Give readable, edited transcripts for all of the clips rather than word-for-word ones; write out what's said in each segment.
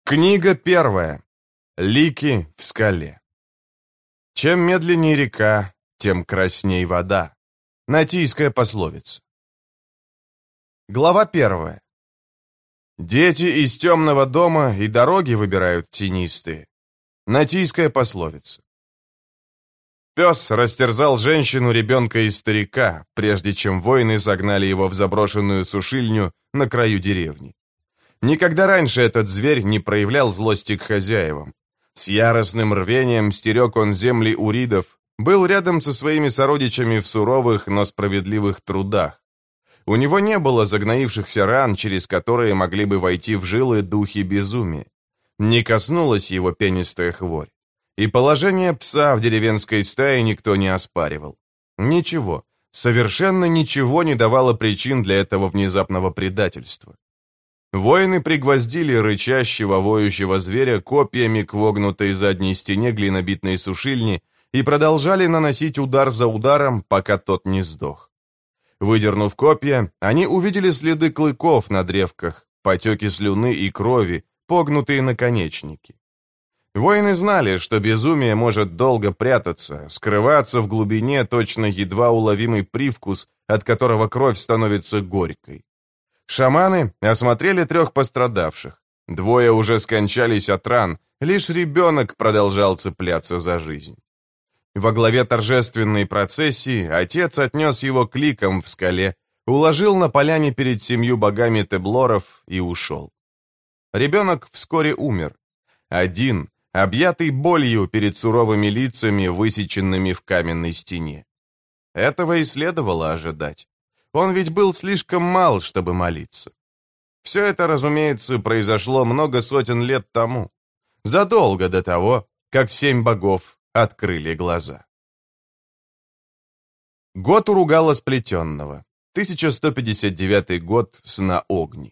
Книга первая. Лики в скале. Чем медленнее река, тем красней вода. Натийская пословица. Глава первая. Дети из темного дома и дороги выбирают тенистые. Натийская пословица. Пес растерзал женщину, ребенка и старика, прежде чем воины загнали его в заброшенную сушильню на краю деревни. Никогда раньше этот зверь не проявлял злости к хозяевам. С яростным рвением стерег он земли уридов, был рядом со своими сородичами в суровых, но справедливых трудах. У него не было загноившихся ран, через которые могли бы войти в жилы духи безумия. Не коснулась его пенистая хворь. И положение пса в деревенской стае никто не оспаривал. Ничего, совершенно ничего не давало причин для этого внезапного предательства. Воины пригвоздили рычащего, воющего зверя копьями к вогнутой задней стене глинобитной сушильни и продолжали наносить удар за ударом, пока тот не сдох. Выдернув копья, они увидели следы клыков на древках, потеки слюны и крови, погнутые наконечники. Воины знали, что безумие может долго прятаться, скрываться в глубине точно едва уловимый привкус, от которого кровь становится горькой. Шаманы осмотрели 3 пострадавших. 2 уже скончались от ран, лишь ребенок продолжал цепляться за жизнь. Во главе торжественной процессии отец отнес его к ликам в скале, уложил на поляне перед 7 богами Теблоров и ушел. Ребенок вскоре умер. Один, объятый болью перед суровыми лицами, высеченными в каменной стене. Этого и следовало ожидать. Он ведь был слишком мал, чтобы молиться. Все это, разумеется, произошло много сотен лет тому, задолго до того, как 7 богов открыли глаза. Год Уругала Сплетенного, 1159 год сна Огни.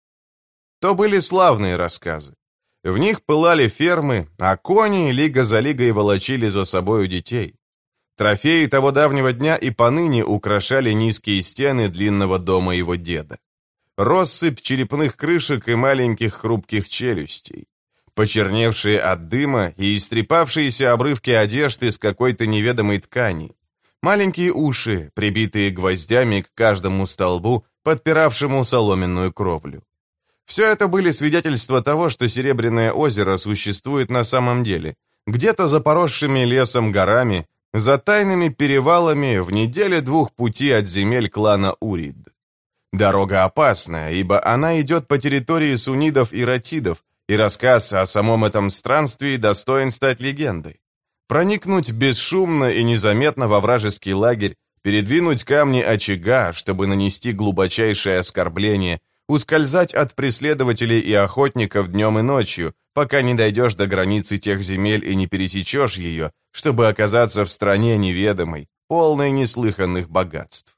То были славные рассказы. В них пылали фермы, а кони лига за лигой волочили за собою детей. Трофеи того давнего дня и поныне украшали низкие стены длинного дома его деда. Россыпь черепных крышек и маленьких хрупких челюстей. Почерневшие от дыма и истрепавшиеся обрывки одежды из какой-то неведомой ткани. Маленькие уши, прибитые гвоздями к каждому столбу, подпиравшему соломенную кровлю. Все это были свидетельства того, что Серебряное озеро существует на самом деле, где-то за поросшими лесом горами, за тайными перевалами в 1-2 пути от земель клана Урид. Дорога опасная, ибо она идет по территории суннидов и ратидов, и рассказ о самом этом странстве достоин стать легендой. Проникнуть бесшумно и незаметно во вражеский лагерь, передвинуть камни очага, чтобы нанести глубочайшее оскорбление, ускользать от преследователей и охотников днем и ночью, пока не дойдешь до границы тех земель и не пересечешь ее, чтобы оказаться в стране неведомой, полной неслыханных богатств.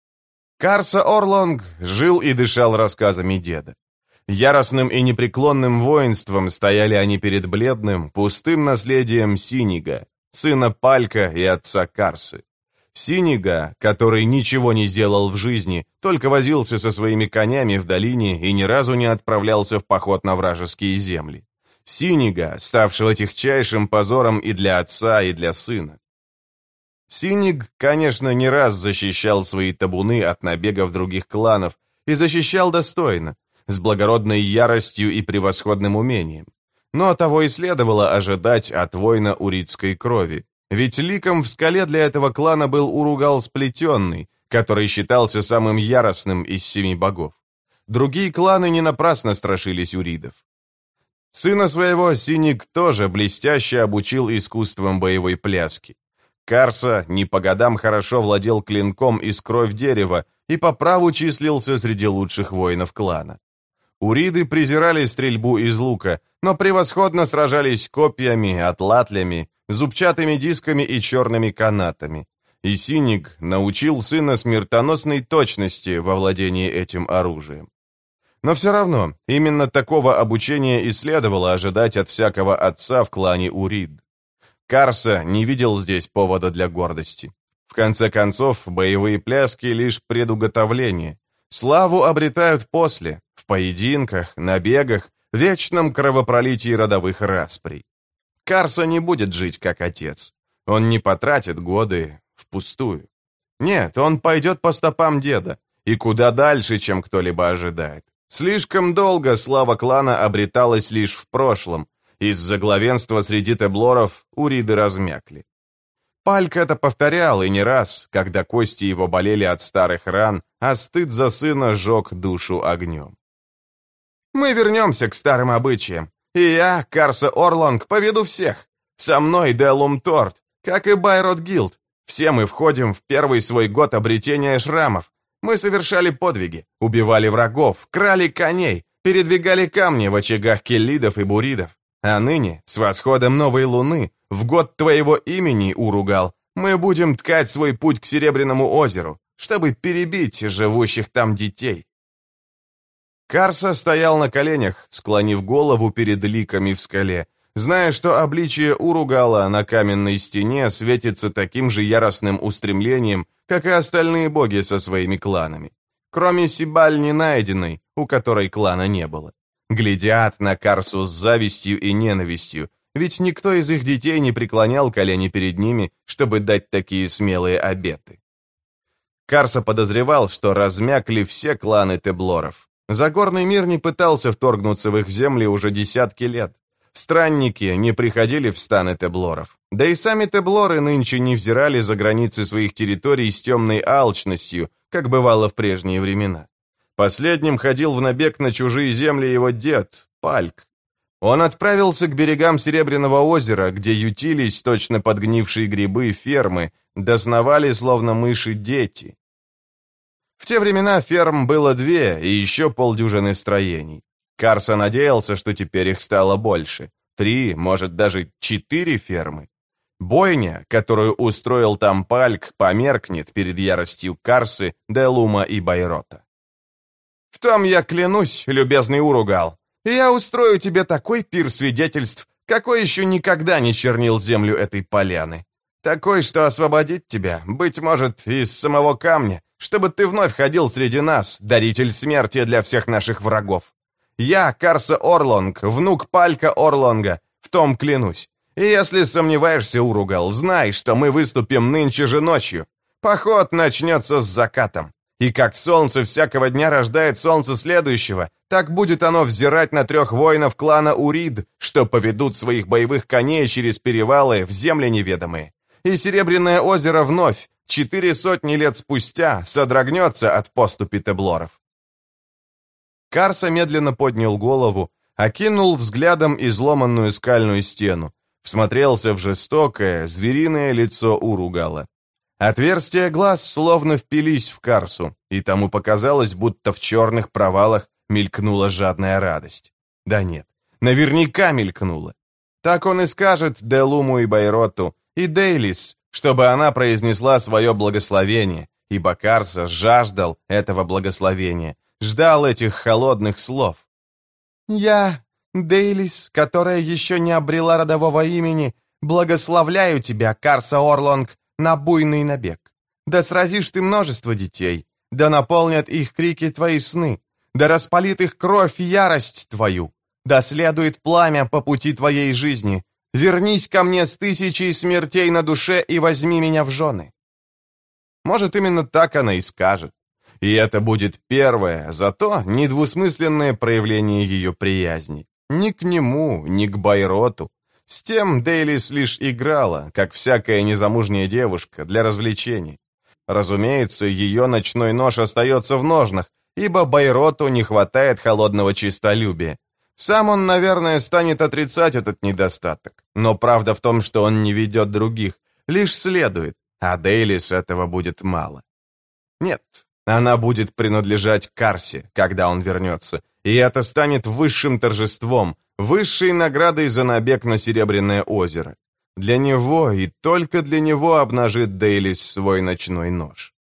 Карса Орлонг жил и дышал рассказами деда. Яростным и непреклонным воинством стояли они перед бледным, пустым наследием Синига, сына Палька и отца Карсы. Синига, который ничего не сделал в жизни, только возился со своими конями в долине и ни разу не отправлялся в поход на вражеские земли. Синига, ставшего тихчайшим позором и для отца, и для сына. Синиг, конечно, не раз защищал свои табуны от набегов других кланов, и защищал достойно, с благородной яростью и превосходным умением. Но того и следовало ожидать от воина уридской крови, ведь ликом в скале для этого клана был Уругал Сплетенный, который считался самым яростным из 7 богов. Другие кланы не напрасно страшились уридов. Сына своего Синик тоже блестяще обучил искусствам боевой пляски. Карса не по годам хорошо владел клинком из кровь дерева и по праву числился среди лучших воинов клана. Уриды презирали стрельбу из лука, но превосходно сражались копьями, атлатлями, зубчатыми дисками и черными канатами. И Синик научил сына смертоносной точности во владении этим оружием. Но все равно, именно такого обучения и следовало ожидать от всякого отца в клане Урид. Карса не видел здесь повода для гордости. В конце концов, боевые пляски — лишь предуготовление. Славу обретают после, в поединках, набегах, вечном кровопролитии родовых расприй. Карса не будет жить как отец. Он не потратит годы впустую. Нет, он пойдет по стопам деда, и куда дальше, чем кто-либо ожидает. Слишком долго слава клана обреталась лишь в прошлом. Из-за главенства среди теблоров уриды размякли. Пальк это повторял и не раз, когда кости его болели от старых ран, а стыд за сына жег душу огнем. «Мы вернемся к старым обычаям, и я, Карса Орлонг, поведу всех. Со мной Делум Торт, как и Байрот Гилд. Все мы входим в первый свой год обретения шрамов. Мы совершали подвиги, убивали врагов, крали коней, передвигали камни в очагах келлидов и буридов. А ныне, с восходом новой луны, в год твоего имени, Уругал, мы будем ткать свой путь к Серебряному озеру, чтобы перебить живущих там детей». Карса стоял на коленях, склонив голову перед ликами в скале, зная, что обличие Уругала на каменной стене светится таким же яростным устремлением, как и остальные боги со своими кланами. Кроме Сибаль ненайденной, у которой клана не было. Глядят на Карсу с завистью и ненавистью, ведь никто из их детей не преклонял колени перед ними, чтобы дать такие смелые обеты. Карса подозревал, что размякли все кланы теблоров. Загорный мир не пытался вторгнуться в их земли уже десятки лет. Странники не приходили в станы теблоров. Да и сами теблоры нынче не взирали за границы своих территорий с темной алчностью, как бывало в прежние времена. Последним ходил в набег на чужие земли его дед, Пальк. Он отправился к берегам Серебряного озера, где ютились точно подгнившие грибы фермы, досновали словно мыши дети. В те времена ферм было 2 и еще полдюжины строений. Карса надеялся, что теперь их стало больше. 3, может, даже 4 фермы. Бойня, которую устроил там Пальк, померкнет перед яростью Карсы, Делума и Байрота. «В том я клянусь, любезный Уругал, я устрою тебе такой пир свидетельств, какой еще никогда не чернил землю этой поляны. Такой, что освободит тебя, быть может, из самого камня, чтобы ты вновь ходил среди нас, даритель смерти для всех наших врагов. Я, Карса Орлонг, внук Палька Орлонга, в том клянусь. И если сомневаешься, Уругал, знай, что мы выступим нынче же ночью. Поход начнется с закатом. И как солнце всякого дня рождает солнце следующего, так будет оно взирать на 3 воинов клана Урид, что поведут своих боевых коней через перевалы в земли неведомые. И Серебряное озеро вновь, 400 лет спустя, содрогнется от поступи теблоров. Карса медленно поднял голову, окинул взглядом изломанную скальную стену, всмотрелся в жестокое, звериное лицо Уругала. Отверстия глаз словно впились в Карсу, и тому показалось, будто в черных провалах мелькнула жадная радость. Да нет, наверняка мелькнула. Так он и скажет Делуму и Байроту, и Дейлис, чтобы она произнесла свое благословение, ибо Карса жаждал этого благословения, ждал этих холодных слов. «Я, Дейлис, которая еще не обрела родового имени, благословляю тебя, Карса Орлонг, на буйный набег. Да сразишь ты множество детей, да наполнят их крики твои сны, да распалит их кровь и ярость твою, да следует пламя по пути твоей жизни. Вернись ко мне с 1000 смертей на душе и возьми меня в жены». Может, именно так она и скажет. И это будет первое, зато недвусмысленное проявление ее приязни. Ни к нему, ни к Байроту. С тем Дейлис лишь играла, как всякая незамужняя девушка, для развлечений. Разумеется, ее ночной нож остается в ножнах, ибо Байроту не хватает холодного честолюбия. Сам он, наверное, станет отрицать этот недостаток. Но правда в том, что он не ведет других, лишь следует, а Дейлис этого будет мало. Нет, она будет принадлежать Карсе, когда он вернется, и это станет высшим торжеством, высшей наградой за набег на Серебряное озеро. Для него и только для него обнажит Дейлис свой ночной нож.